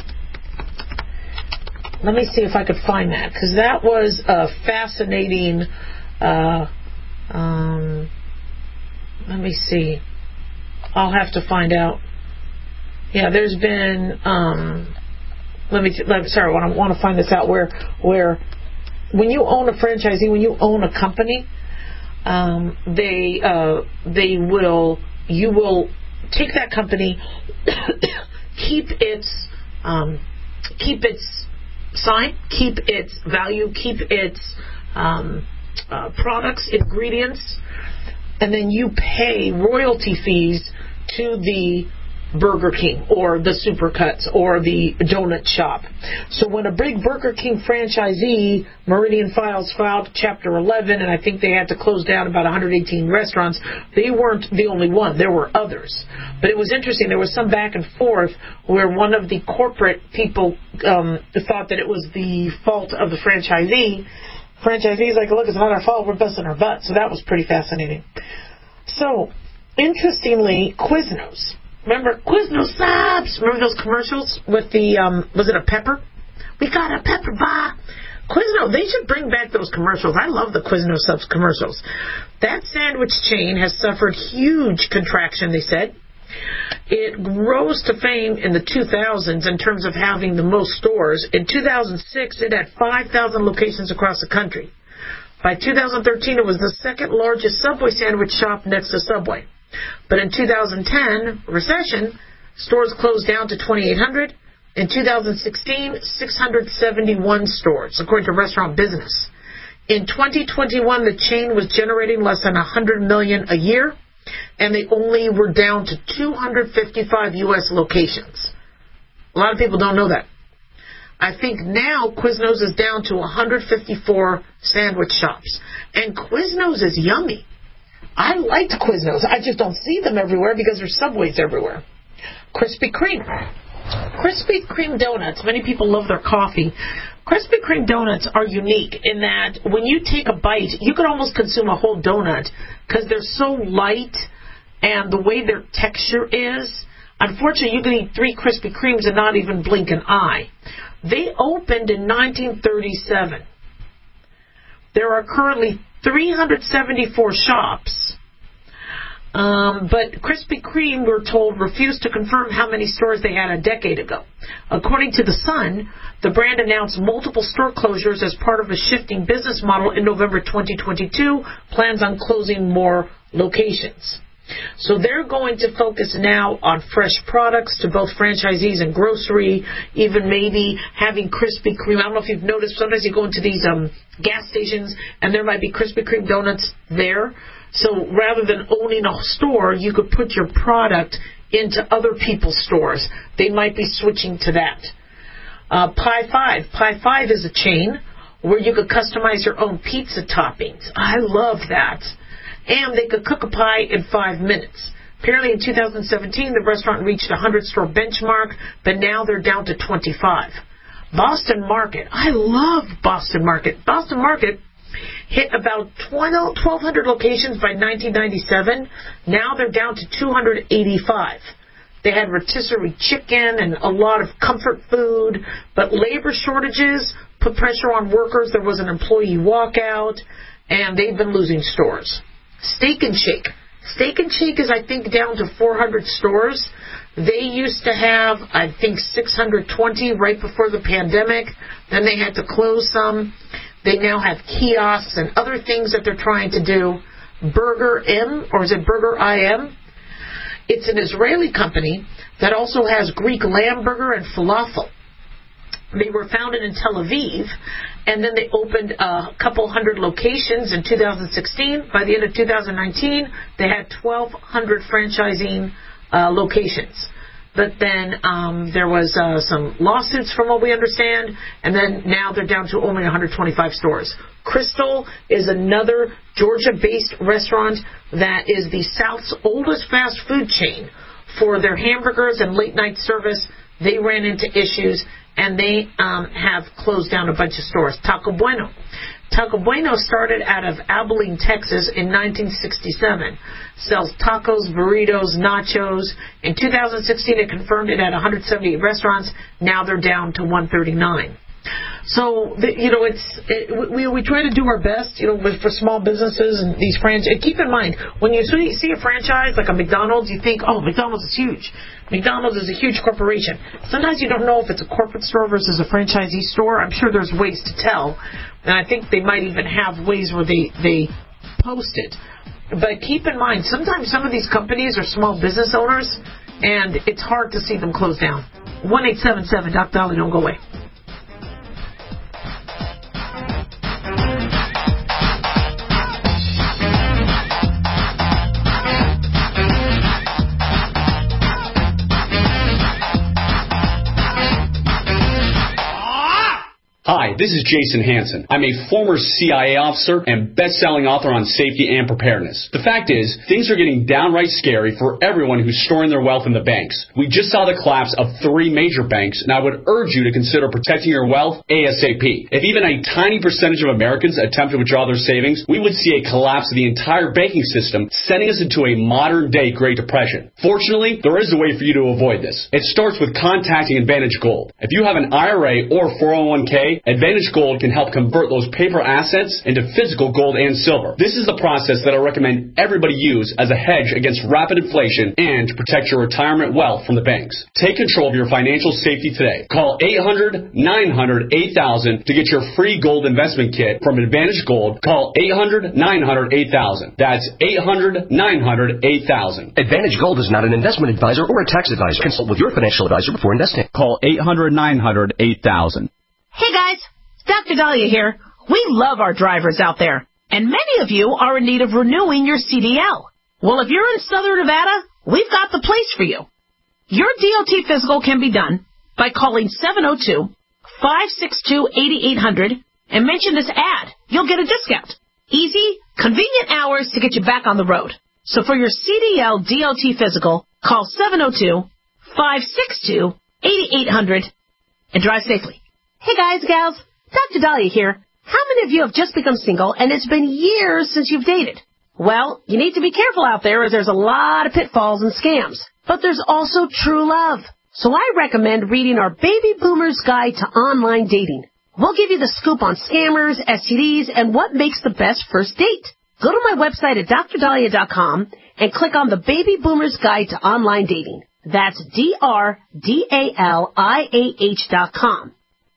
let me see if I could find that, because that was a fascinating, uh, um, let me see. I'll have to find out. Yeah, there's been, um, let me, let, sorry, I want to find this out where, where, when you own a franchisee, when you own a company, um, they uh, they will you will take that company, keep its um, keep its sign, keep its value, keep its um, uh, products, ingredients, and then you pay royalty fees to the Burger King or the Supercuts or the donut shop. So when a big Burger King franchisee, Meridian Files, filed Chapter eleven, and I think they had to close down about one hundred eighteen restaurants, they weren't the only one. There were others. But it was interesting. There was some back and forth where one of the corporate people um, thought that it was the fault of the franchisee. Franchisee's like, look, it's not our fault. We're busting our butt. So that was pretty fascinating. So, interestingly, Quiznos. Remember Quiznos subs? Remember those commercials with the, um, was it a pepper? We got a pepper bar. Quiznos, they should bring back those commercials. I love the Quiznos subs commercials. That sandwich chain has suffered huge contraction, they said. It rose to fame in the two thousands in terms of having the most stores. In two thousand six, it had five thousand locations across the country. By two thousand thirteen, it was the second largest Subway sandwich shop next to Subway. But in two thousand ten, recession, Stores closed down to twenty-eight hundred. In two thousand sixteen, six hundred seventy-one stores, according to Restaurant Business. In twenty twenty-one, the chain was generating less than one hundred million dollars a year, and they only were down to two hundred fifty-five U S locations. A lot of people don't know that. I think now Quiznos is down to one hundred fifty-four sandwich shops. And Quiznos is yummy. I liked Quiznos. I just don't see them everywhere because there's Subways everywhere. Krispy Kreme. Krispy Kreme donuts. Many people love their coffee. Krispy Kreme donuts are unique in that when you take a bite, you can almost consume a whole donut because they're so light and the way their texture is. Unfortunately, you can eat three Krispy Kremes and not even blink an eye. They opened in nineteen thirty-seven. There are currently three hundred seventy-four shops. Um, but Krispy Kreme, we're told, refused to confirm how many stores they had a decade ago. According to The Sun, the brand announced multiple store closures as part of a shifting business model in November twenty twenty-two, plans on closing more locations. So they're going to focus now on fresh products to both franchisees and grocery, even maybe having Krispy Kreme. I don't know if you've noticed, sometimes you go into these um, gas stations and there might be Krispy Kreme donuts there. So rather than owning a store, you could put your product into other people's stores. They might be switching to that. Uh, Pie Five. Pie Five is a chain where you could customize your own pizza toppings. I love that. And they could cook a pie in five minutes. Apparently in two thousand seventeen, the restaurant reached a hundred-store benchmark, but now they're down to twenty-five. Boston Market. I love Boston Market. Boston Market hit about twelve hundred locations by nineteen ninety-seven. Now they're down to two hundred eighty-five. They had rotisserie chicken and a lot of comfort food, but labor shortages put pressure on workers. There was an employee walkout, and they've been losing stores. Steak and Shake. Steak and Shake is, I think, down to four hundred stores. They used to have, I think, six hundred twenty right before the pandemic. Then they had to close some. They now have kiosks and other things that they're trying to do. Burger M, or is it Burger I M? It's an Israeli company that also has Greek lamb burger and falafel. They were founded in Tel Aviv, and then they opened a couple hundred locations in two thousand sixteen. By the end of two thousand nineteen, they had twelve hundred franchising uh, locations. But then um, there was uh, some lawsuits from what we understand, and then now they're down to only one hundred twenty-five stores. Crystal is another Georgia-based restaurant that is the South's oldest fast food chain. For their hamburgers and late-night service, they ran into issues, and they um, have closed down a bunch of stores. Taco Bueno. Taco Bueno started out of Abilene, Texas in nineteen sixty-seven. Sells tacos, burritos, nachos. In two thousand sixteen, it confirmed it had one hundred seventy-eight restaurants. Now they're down to one thirty-nine. So, you know, it's it, we we try to do our best, you know, with, for small businesses and these franchises. And keep in mind, when you see, see a franchise like a McDonald's, you think, oh, McDonald's is huge. McDonald's is a huge corporation. Sometimes you don't know if it's a corporate store versus a franchisee store. I'm sure there's ways to tell. And I think they might even have ways where they, they post it. But keep in mind, sometimes some of these companies are small business owners, and it's hard to see them close down. one eight seven seven, Doctor Dolly, don't go away. Hi, this is Jason Hansen. I'm a former C I A officer and best-selling author on safety and preparedness. The fact is, things are getting downright scary for everyone who's storing their wealth in the banks. We just saw the collapse of three major banks, and I would urge you to consider protecting your wealth ASAP. If even a tiny percentage of Americans attempt to withdraw their savings, we would see a collapse of the entire banking system, sending us into a modern-day Great Depression. Fortunately, there is a way for you to avoid this. It starts with contacting Advantage Gold. If you have an I R A or four oh one k, Advantage Advantage Gold can help convert those paper assets into physical gold and silver. This is the process that I recommend everybody use as a hedge against rapid inflation and to protect your retirement wealth from the banks. Take control of your financial safety today. Call eight hundred, nine hundred, eight thousand to get your free gold investment kit from Advantage Gold. Call eight hundred, nine hundred, eight thousand. That's eight hundred, nine hundred, eight thousand. Advantage Gold is not an investment advisor or a tax advisor. Consult with your financial advisor before investing. Call eight hundred, nine hundred, eight thousand. Hey guys, Doctor Dahlia here. We love our drivers out there, and many of you are in need of renewing your C D L. Well, if you're in Southern Nevada, we've got the place for you. Your D O T physical can be done by calling seven oh two, five six two, eight eight hundred and mention this ad. You'll get a discount. Easy, convenient hours to get you back on the road. So for your C D L D O T physical, call seven oh two, five six two, eight eight hundred and drive safely. Hey guys, gals, Doctor Dahlia here. How many of you have just become single and it's been years since you've dated? Well, you need to be careful out there as there's a lot of pitfalls and scams. But there's also true love. So I recommend reading our Baby Boomer's Guide to Online Dating. We'll give you the scoop on scammers, S T Ds, and what makes the best first date. Go to my website at dr dahlia dot com and click on the Baby Boomer's Guide to Online Dating. That's D R D A L I A H dot com.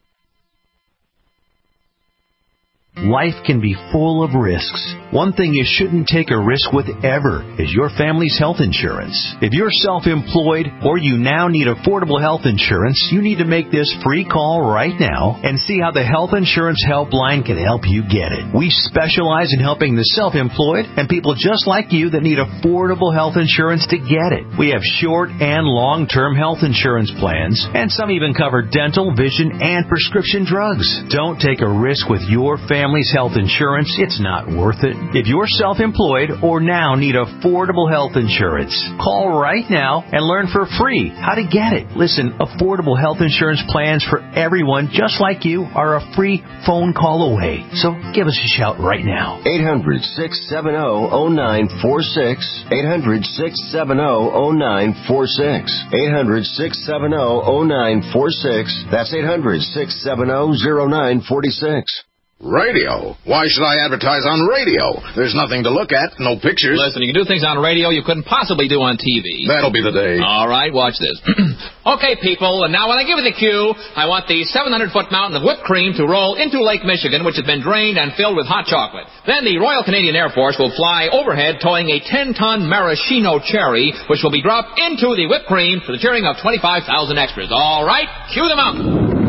Life can be full of risks. One thing you shouldn't take a risk with ever is your family's health insurance. If you're self-employed or you now need affordable health insurance, you need to make this free call right now and see how the Health Insurance Helpline can help you get it. We specialize in helping the self-employed and people just like you that need affordable health insurance to get it. We have short and long-term health insurance plans, and some even cover dental, vision, and prescription drugs. Don't take a risk with your family's health insurance. It's not worth it. If you're self-employed or now need affordable health insurance, call right now and learn for free how to get it. Listen, affordable health insurance plans for everyone just like you are a free phone call away. So give us a shout right now. eight hundred, six seven zero, zero nine four six. eight hundred, six seven zero, zero nine four six. eight hundred, six seven zero, zero nine four six. That's eight hundred, six seven zero, zero nine four six. Radio? Why should I advertise on radio? There's nothing to look at, no pictures. Listen, you can do things on radio you couldn't possibly do on T V. That'll be the day. All right, watch this. Okay, people, and now when I give you the cue, I want the seven hundred foot mountain of whipped cream to roll into Lake Michigan, which has been drained and filled with hot chocolate. Then the Royal Canadian Air Force will fly overhead towing a ten ton maraschino cherry, which will be dropped into the whipped cream for the cheering of twenty-five thousand extras. All right, cue them out.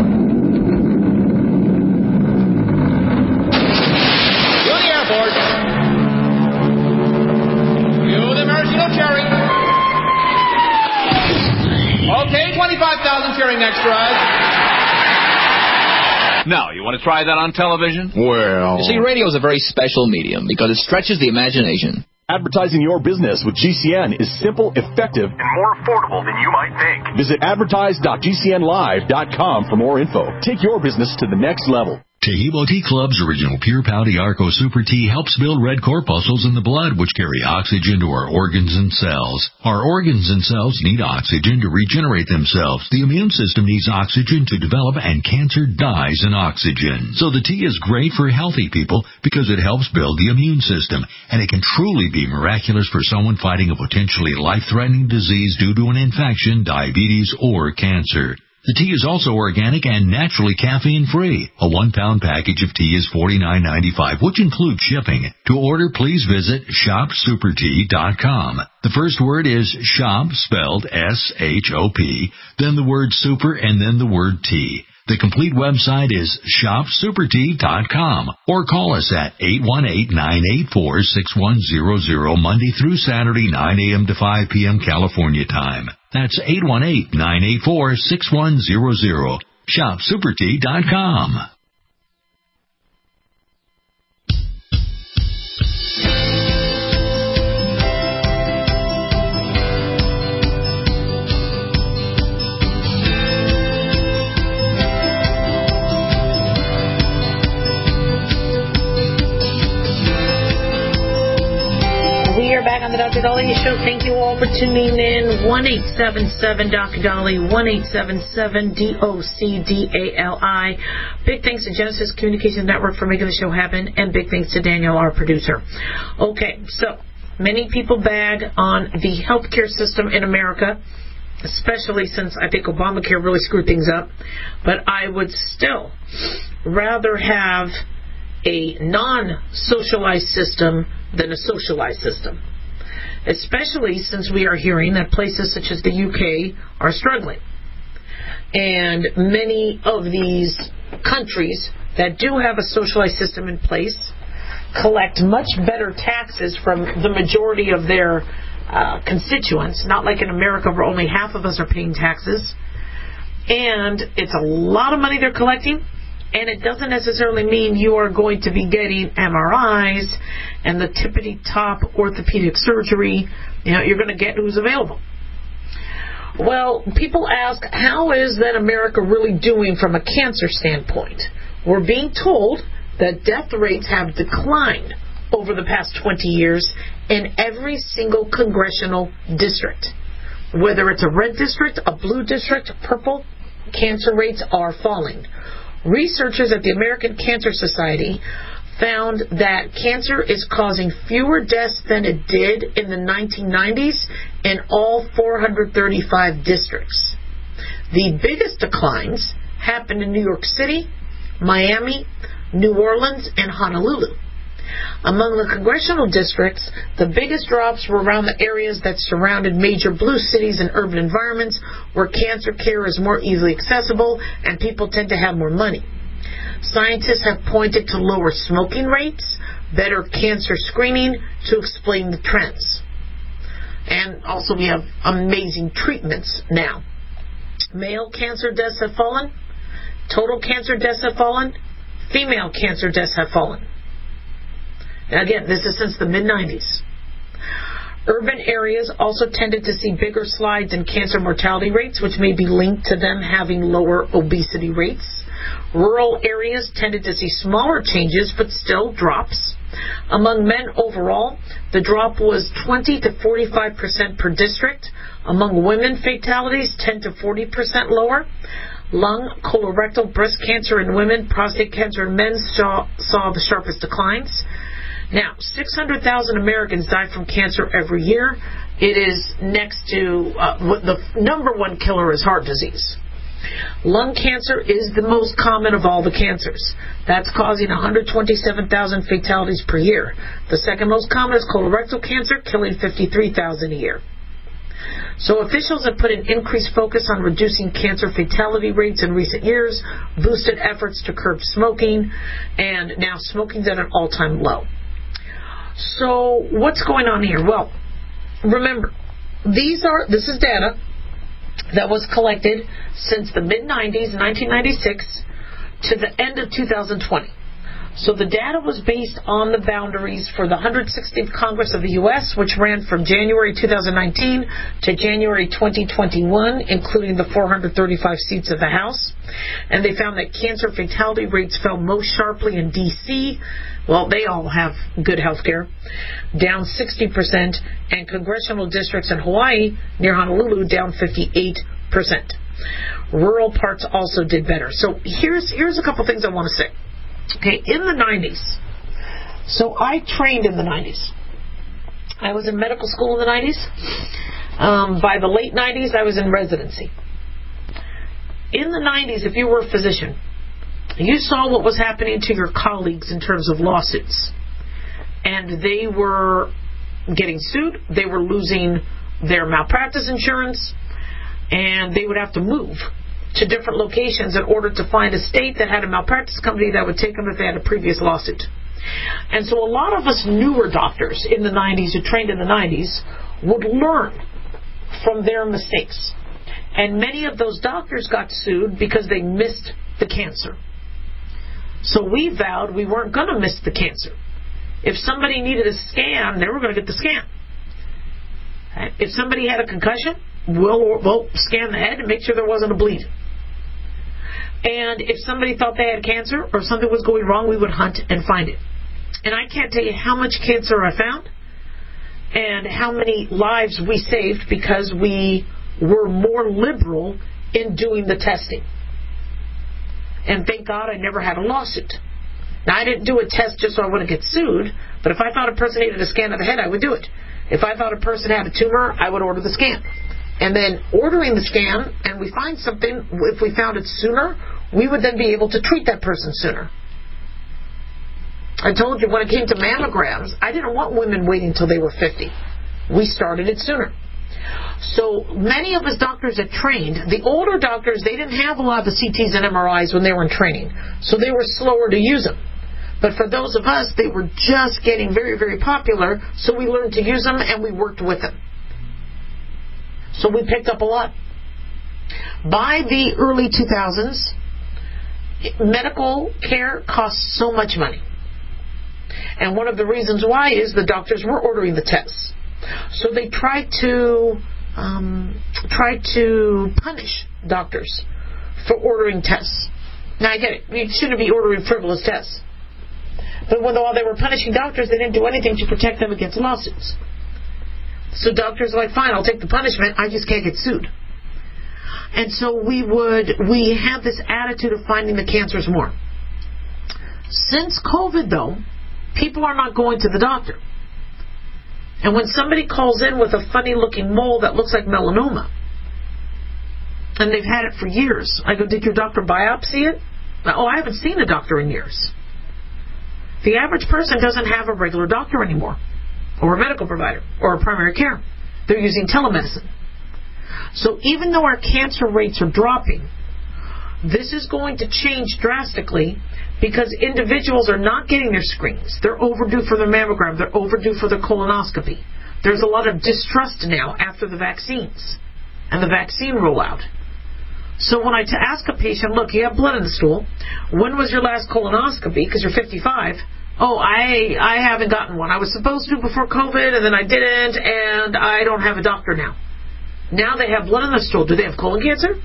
Okay, twenty-five thousand cheering extras. Now, you want to try that on television? Well... You see, radio is a very special medium because it stretches the imagination. Advertising your business with G C N is simple, effective, and more affordable than you might think. Visit advertise dot g c n live dot com for more info. Take your business to the next level. Taheebo Tea Club's original Pure Pouty Arco Super Tea helps build red corpuscles in the blood, which carry oxygen to our organs and cells. Our organs and cells need oxygen to regenerate themselves. The immune system needs oxygen to develop, and cancer dies in oxygen. So the tea is great for healthy people because it helps build the immune system, and it can truly be miraculous for someone fighting a potentially life-threatening disease due to an infection, diabetes, or cancer. The tea is also organic and naturally caffeine-free. A one-pound package of tea is forty-nine ninety-five, which includes shipping. To order, please visit shop super tea dot com. The first word is shop, spelled S H O P, then the word super, and then the word tea. The complete website is shop super tea dot com, or call us at eight one eight, nine eight four, six one zero zero Monday through Saturday, nine a.m. to five p.m. California time. That's eight one eight, nine eight four, six one zero zero. shop super tea dot com. on the Doctor Dolly Show. Thank you all for tuning in. one eight seven seven Doctor Dolly, one eight seven seven D O C D A L I. Big thanks to Genesis Communications Network for making the show happen, and big thanks to Daniel, our producer. Okay, so many people bag on the healthcare system in America, especially since I think Obamacare really screwed things up. But I would still rather have a non-socialized system than a socialized system, especially since we are hearing that places such as the U K are struggling. And many of these countries that do have a socialized system in place collect much better taxes from the majority of their uh, constituents, not like in America where only half of us are paying taxes. And it's a lot of money they're collecting. And it doesn't necessarily mean you are going to be getting M R Is and the tippity-top orthopedic surgery. You know, you're going to get who's available. Well, people ask, how is that America really doing from a cancer standpoint? We're being told that death rates have declined over the past twenty years in every single congressional district. Whether it's a red district, a blue district, purple, cancer rates are falling. Researchers at the American Cancer Society found that cancer is causing fewer deaths than it did in the nineteen nineties in all four hundred thirty-five districts. The biggest declines happened in New York City, Miami, New Orleans, and Honolulu. Among the congressional districts, the biggest drops were around the areas that surrounded major blue cities and urban environments where cancer care is more easily accessible and people tend to have more money. Scientists have pointed to lower smoking rates, better cancer screening to explain the trends. And also we have amazing treatments now. Male cancer deaths have fallen, total cancer deaths have fallen, female cancer deaths have fallen. Now again, this is since the mid nineties. Urban areas also tended to see bigger slides in cancer mortality rates, which may be linked to them having lower obesity rates. Rural areas tended to see smaller changes, but still drops. Among men overall, the drop was twenty to forty-five percent per district. Among women, fatalities ten to forty percent lower. Lung, colorectal, breast cancer in women, prostate cancer in men saw, saw the sharpest declines. Now, six hundred thousand Americans die from cancer every year. It is next to, uh, the number one killer is heart disease. Lung cancer is the most common of all the cancers. That's causing one hundred twenty-seven thousand fatalities per year. The second most common is colorectal cancer, killing fifty-three thousand a year. So officials have put an increased focus on reducing cancer fatality rates in recent years, boosted efforts to curb smoking, and now smoking's at an all-time low. So what's going on here? Well, remember, these are this is data that was collected since the mid nineties, nineteen ninety-six, to the end of two thousand twenty. So the data was based on the boundaries for the one hundred sixteenth Congress of the U S, which ran from January two thousand nineteen to January twenty twenty-one, including the four hundred thirty-five seats of the House. And they found that cancer fatality rates fell most sharply in D C. Well, they all have good health care, down sixty percent, and congressional districts in Hawaii, near Honolulu, down fifty-eight percent. Rural parts also did better. So here's here's a couple things I want to say. Okay, in the nineties, so I trained in the nineties. I was in medical school in the nineties. Um, by the late nineties, I was in residency. In the nineties, if you were a physician, you saw what was happening to your colleagues in terms of lawsuits. And they were getting sued, they were losing their malpractice insurance, and they would have to move to different locations in order to find a state that had a malpractice company that would take them if they had a previous lawsuit. And so a lot of us newer doctors in the nineties who trained in the nineties would learn from their mistakes. And many of those doctors got sued because they missed the cancer. So we vowed we weren't going to miss the cancer. If somebody needed a scan, they were going to get the scan. If somebody had a concussion, we'll, we'll scan the head and make sure there wasn't a bleed. And if somebody thought they had cancer or something was going wrong, we would hunt and find it. And I can't tell you how much cancer I found and how many lives we saved because we were more liberal in doing the testing. And thank God I never had a lawsuit. Now, I didn't do a test just so I wouldn't get sued, but if I thought a person needed a scan of the head, I would do it. If I thought a person had a tumor, I would order the scan. And then ordering the scan, and we find something, if we found it sooner, we would then be able to treat that person sooner. I told you when it came to mammograms, I didn't want women waiting until they were fifty. We started it sooner. So many of us doctors that trained, the older doctors, they didn't have a lot of the C Ts and M R Is when they were in training. So they were slower to use them. But for those of us, they were just getting very, very popular, so we learned to use them and we worked with them. So we picked up a lot. By the early two thousands, medical care costs so much money. And one of the reasons why is the doctors were ordering the tests. So they tried to um, try to punish doctors for ordering tests. Now I get it. You shouldn't be ordering frivolous tests. But when while they were punishing doctors, they didn't do anything to protect them against lawsuits. So doctors are like, fine, I'll take the punishment. I just can't get sued. And so we would, we had this attitude of finding the cancers more. Since COVID, though, people are not going to the doctor. And when somebody calls in with a funny-looking mole that looks like melanoma, and they've had it for years, I go, did your doctor biopsy it? Oh, I haven't seen a doctor in years. The average person doesn't have a regular doctor anymore, or a medical provider, or a primary care. They're using telemedicine. So even though our cancer rates are dropping, this is going to change drastically because individuals are not getting their screenings. They're overdue for their mammogram. They're overdue for their colonoscopy. There's a lot of distrust now after the vaccines and the vaccine rollout. So when I t- ask a patient, look, you have blood in the stool. When was your last colonoscopy? Because you're fifty-five. Oh, I I haven't gotten one. I was supposed to before COVID, and then I didn't, and I don't have a doctor now. Now they have blood in the stool. Do they have colon cancer?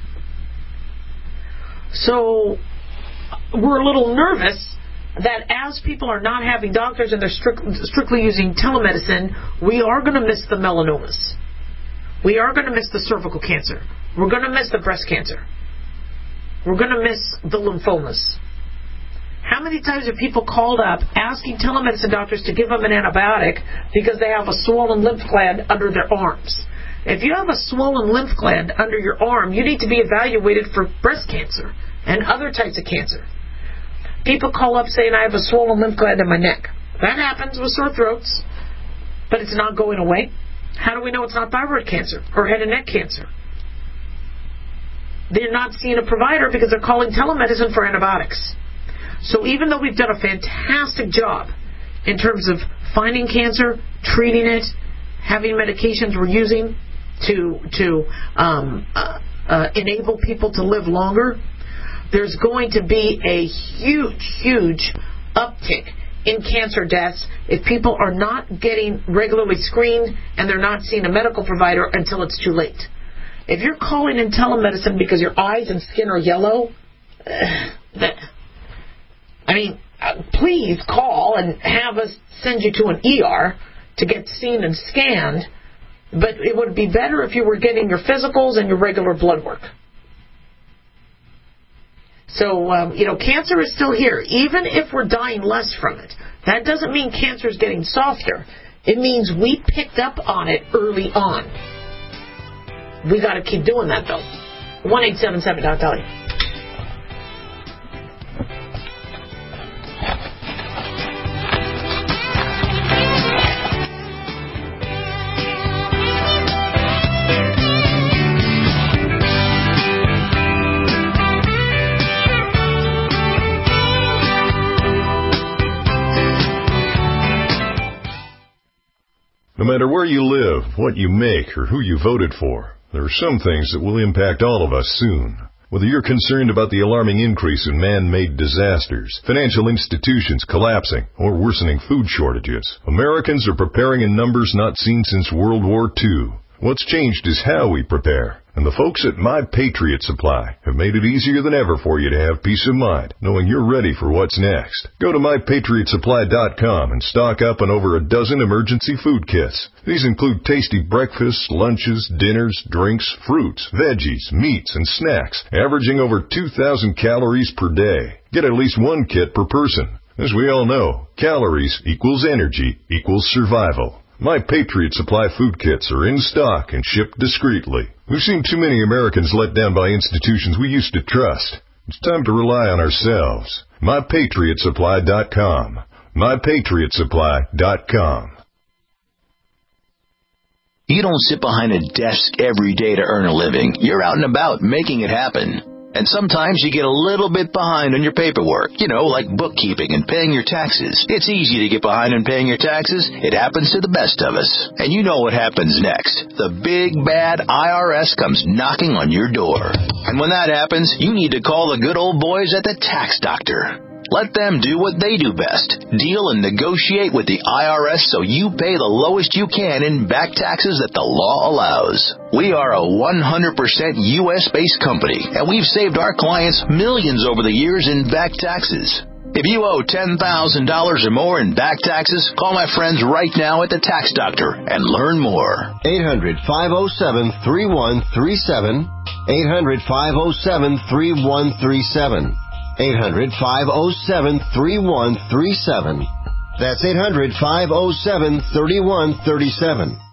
So we're a little nervous that as people are not having doctors and they're strict, strictly using telemedicine, we are going to miss the melanomas. We are going to miss the cervical cancer. We're going to miss the breast cancer. We're going to miss the lymphomas. How many times have people called up asking telemedicine doctors to give them an antibiotic because they have a swollen lymph gland under their arms? If you have a swollen lymph gland under your arm, you need to be evaluated for breast cancer and other types of cancer. People call up saying, I have a swollen lymph gland in my neck. That happens with sore throats, but it's not going away. How do we know it's not thyroid cancer or head and neck cancer? They're not seeing a provider because they're calling telemedicine for antibiotics. So even though we've done a fantastic job in terms of finding cancer, treating it, having medications we're using to to um, uh, uh, enable people to live longer, there's going to be a huge, huge uptick in cancer deaths if people are not getting regularly screened and they're not seeing a medical provider until it's too late. If you're calling in telemedicine because your eyes and skin are yellow, uh, that, I mean, uh, please call and have us send you to an E R to get seen and scanned, but it would be better if you were getting your physicals and your regular blood work. So, um, you know, cancer is still here, even if we're dying less from it. That doesn't mean cancer is getting softer. It means we picked up on it early on. We got to keep doing that, though. one eight seven seven Doc Dolly. No matter where you live, what you make, or who you voted for, there are some things that will impact all of us soon. Whether you're concerned about the alarming increase in man-made disasters, financial institutions collapsing, or worsening food shortages, Americans are preparing in numbers not seen since World War Two. What's changed is how we prepare. And the folks at My Patriot Supply have made it easier than ever for you to have peace of mind, knowing you're ready for what's next. Go to my patriot supply dot com and stock up on over a dozen emergency food kits. These include tasty breakfasts, lunches, dinners, drinks, fruits, veggies, meats, and snacks, averaging over two thousand calories per day. Get at least one kit per person. As we all know, calories equals energy equals survival. My Patriot Supply food kits are in stock and shipped discreetly. We've seen too many Americans let down by institutions we used to trust. It's time to rely on ourselves. my patriot supply dot com. my patriot supply dot com. You don't sit behind a desk every day to earn a living. You're out and about making it happen. And sometimes you get a little bit behind on your paperwork, you know, like bookkeeping and paying your taxes. It's easy to get behind on paying your taxes. It happens to the best of us. And you know what happens next. The big, bad I R S comes knocking on your door. And when that happens, you need to call the good old boys at the Tax Doctor. Let them do what they do best. Deal and negotiate with the I R S so you pay the lowest you can in back taxes that the law allows. We are a one hundred percent U S-based company, and we've saved our clients millions over the years in back taxes. If you owe ten thousand dollars or more in back taxes, call my friends right now at the Tax Doctor and learn more. eight hundred, five oh seven, three one three seven. eight hundred, five oh seven, three one three seven. eight hundred, five oh seven, three one three seven. That's eight hundred, five oh seven, three one three seven.